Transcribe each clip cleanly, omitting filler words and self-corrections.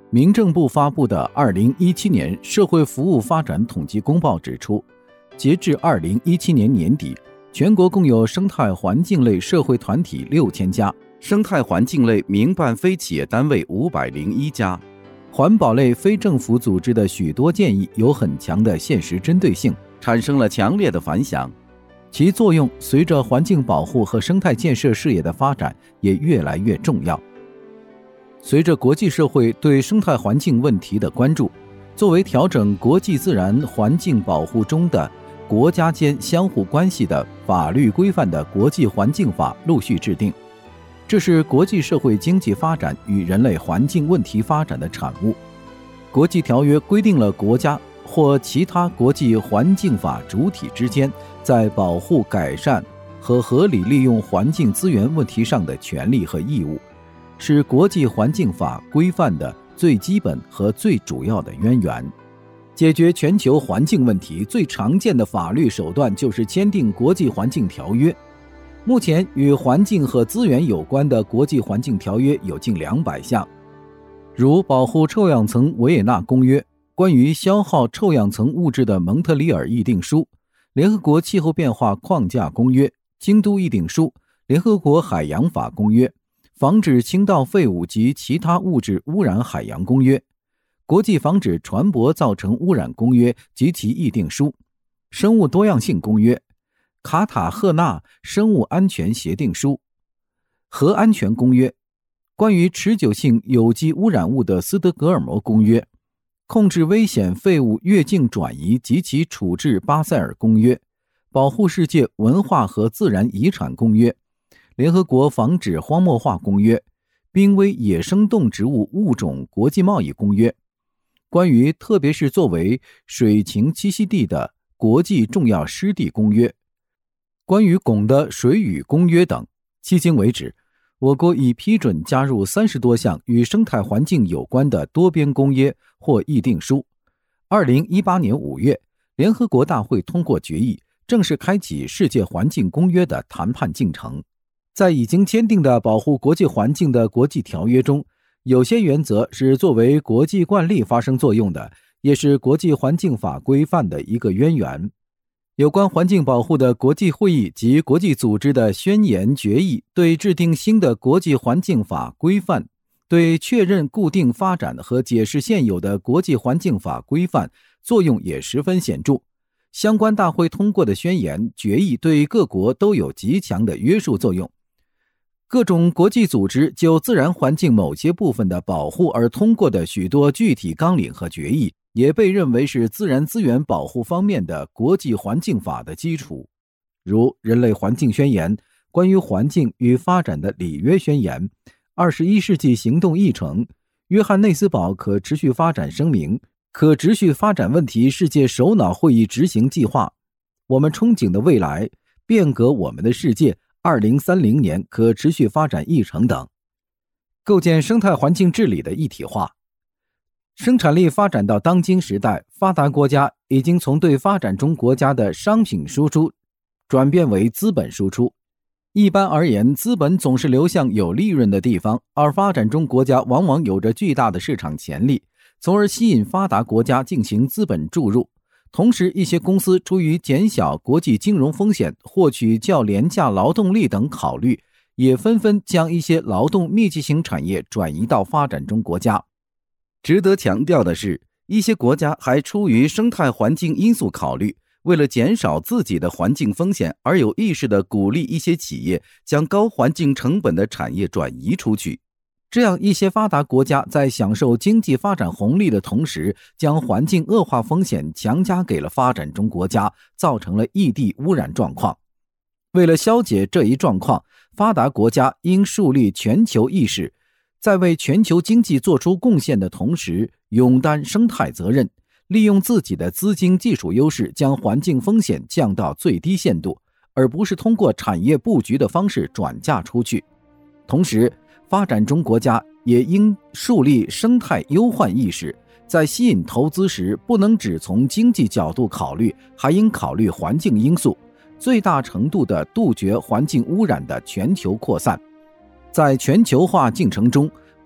民政部发布的2017年社会服务发展统计公报指出，截至2017年年底，全国共有生态环境类社会团体6000家，生态环境类民办非企业单位501家。环保类非政府组织的许多建议有很强的现实针对性，产生了强烈的反响。其作用随着环境保护和生态建设事业的发展也越来越重要。随着国际社会对生态环境问题的关注，作为调整国际自然环境保护中的国家间相互关系的法律规范的国际环境法陆续制定。这是国际社会经济发展与人类环境问题发展的产物。国际条约规定了国家或其他国际环境法主体之间在保护、改善和合理利用环境资源问题上的权利和义务，是国际环境法规范的最基本和最主要的渊源。解决全球环境问题最常见的法律手段就是签订国际环境条约。目前与环境和资源有关的国际环境条约有近200项，如保护臭氧层维也纳公约、关于消耗臭氧层物质的蒙特利尔议定书、联合国气候变化框架公约、京都议定书、联合国海洋法公约、防止倾倒废物及其他物质污染海洋公约、国际防止船舶造成污染公约及其议定书、生物多样性公约、卡塔赫纳生物安全协定书、核安全公约、关于持久性有机污染物的斯德哥尔摩公约、控制危险废物越境转移及其处置巴塞尔公约、保护世界文化和自然遗产公约、联合国防止荒漠化公约、濒危野生动植物物种国际贸易公约、关于特别是作为水禽栖息地的国际重要湿地公约、关于汞的水域公约等。迄今为止，我国已批准加入30多项与生态环境有关的多边公约或议定书。2018年5月，联合国大会通过决议，正式开启世界环境公约的谈判进程。在已经签订的保护国际环境的国际条约中，有些原则是作为国际惯例发生作用的，也是国际环境法规范的一个渊源。有关环境保护的国际会议及国际组织的宣言决议，对制定新的国际环境法规范，对确认固定发展和解释现有的国际环境法规范作用也十分显著。相关大会通过的宣言决议对各国都有极强的约束作用。各种国际组织就自然环境某些部分的保护而通过的许多具体纲领和决议，也被认为是自然资源保护方面的国际环境法的基础，如人类环境宣言、关于环境与发展的里约宣言、21世纪行动议程、约翰内斯堡可持续发展声明、可持续发展问题世界首脑会议执行计划、我们憧憬的未来、变革我们的世界2030年可持续发展议程等。构建生态环境治理的一体化。生产力发展到当今时代，发达国家已经从对发展中国家的商品输出转变为资本输出。一般而言，资本总是流向有利润的地方，而发展中国家往往有着巨大的市场潜力，从而吸引发达国家进行资本注入。同时，一些公司出于减小国际金融风险、获取较廉价劳动力等考虑，也纷纷将一些劳动密集型产业转移到发展中国家。值得强调的是，一些国家还出于生态环境因素考虑，为了减少自己的环境风险而有意识地鼓励一些企业将高环境成本的产业转移出去。这样一些发达国家在享受经济发展红利的同时，将环境恶化风险强加给了发展中国家，造成了异地污染状况。为了消解这一状况，发达国家应树立全球意识，在为全球经济做出贡献的同时，勇担生态责任，利用自己的资金技术优势，将环境风险降到最低限度，而不是通过产业布局的方式转嫁出去。同时，发展中国家也应树立生态忧患意识，在吸引投资时，不能只从经济角度考虑，还应考虑环境因素，最大程度地杜绝环境污染的全球扩散。在全球化进程中，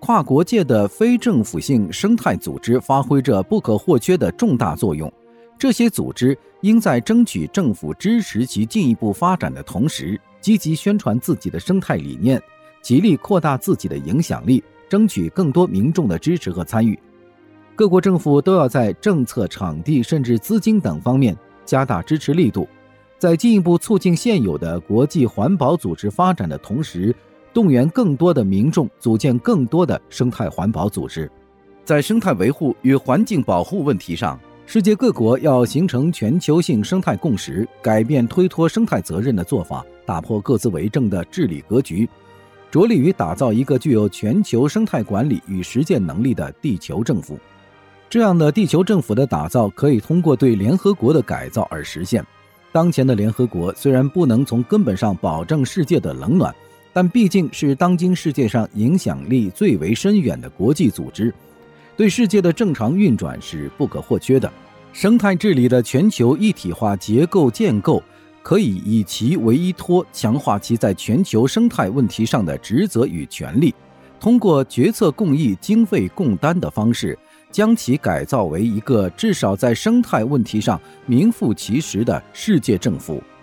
跨国界的非政府性生态组织发挥着不可或缺的重大作用。这些组织应在争取政府支持其进一步发展的同时，积极宣传自己的生态理念，极力扩大自己的影响力，争取更多民众的支持和参与。各国政府都要在政策、场地甚至资金等方面加大支持力度，在进一步促进现有的国际环保组织发展的同时，动员更多的民众组建更多的生态环保组织。在生态维护与环境保护问题上，世界各国要形成全球性生态共识，改变推脱生态责任的做法，打破各自为政的治理格局，着力于打造一个具有全球生态管理与实践能力的地球政府。这样的地球政府的打造可以通过对联合国的改造而实现。当前的联合国虽然不能从根本上保证世界的冷暖，但毕竟是当今世界上影响力最为深远的国际组织，对世界的正常运转是不可或缺的。生态治理的全球一体化结构建构，可以以其为依托，强化其在全球生态问题上的职责与权利，通过决策共议、经费共担的方式，将其改造为一个至少在生态问题上名副其实的世界政府。